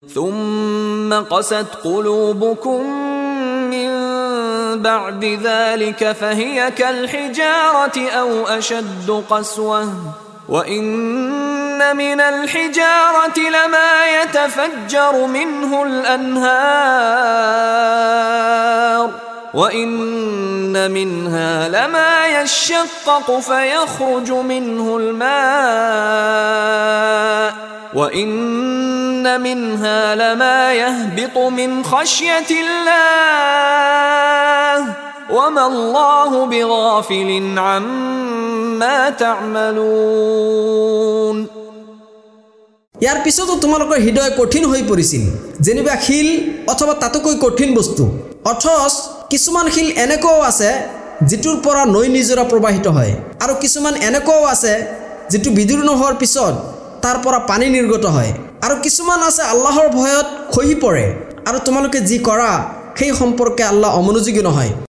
ثم قست قلوبكم من بعد ذلك فهي كالحجارة أو أشد قسوة وإن من الحجارة لما يتفجر منه الأنهار وإن منها لما يشقق فيخرج منه الماء وإن منها لما يهبط من خشية الله وما الله بغافل عما تعملون ইয়াৰ পিছতো তোমালোকৰ হৃদয় কঠিন হৈ পৰিছিল যেনিবা শিল অথবা তাতকৈ কঠিন বস্তু অথচ কিছুমান শিল এনেকও আছে যিটোৰ পৰা নৈ নিজৰা প্ৰবাহিত হয় আৰু কিছুমান এনেকও আছে যিটো বিদুৰ হোৱাৰ পিছত তাৰ পৰা পানী নিৰ্গত হয় আৰু কিছুমান আছে আল্লাহৰ ভয়ত খহি পৰে আৰু তোমালোকে যি কৰা সেই সম্পৰ্কে আল্লাহ অমনোযোগী নহয়।